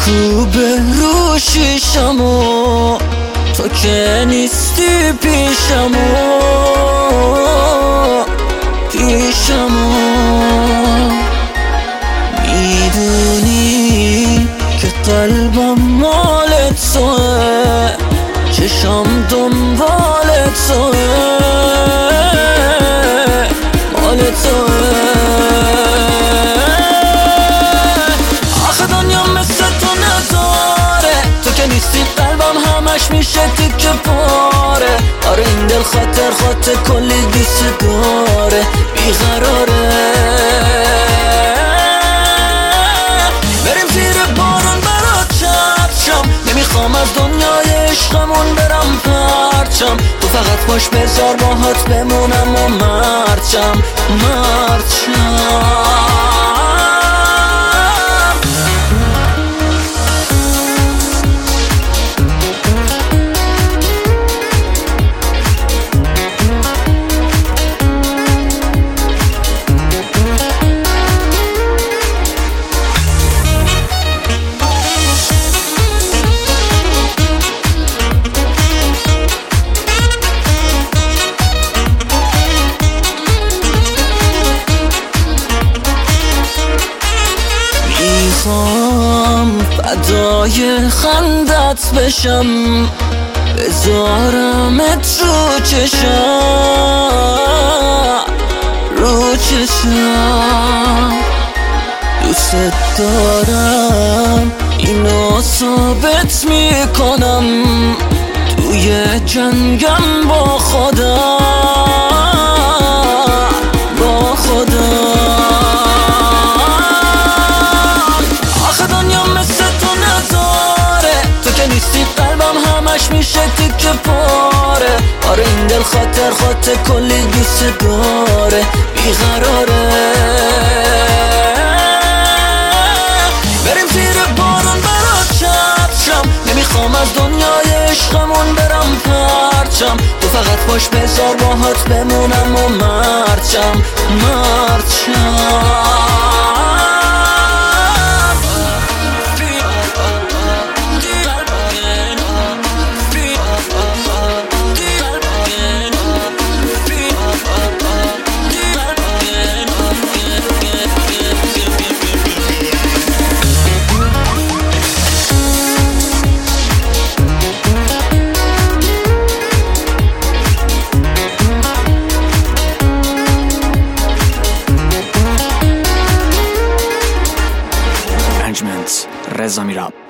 میکوبه رو شیشمو، تو که نیستی پیشمو میدونی که قلبم مال توه، چشم دنبال توه، مال توه. آخه دنیا مثل تو نداره، تو که نیستی قلبم همش میشه تیکه پاره. آره این دل خاطر کلی دوست داره، بیقراره. بریم زیر بارون برات چترم، نمیخوام از دنیای عشقمون برم پرچم. تو فقط باش بذار باهات بمونم و مرچم. میخوام فدای خندت بشم، بذارمت رو چشم، دوست دارم اینو ثابت میکنم توی جنگم با خودم. آخه دنیا مثل تو نداره، تو که نیستی قلبم همش میشه تیکه پاره. آره این دل خاطر کلی دوست داره، بیقراره. بریم زیر بارون برات چترم، نمیخوام از دنیای عشقمون برم پرچم. تو فقط باش بذار باهات بمونم و مرچم. رضا میراب.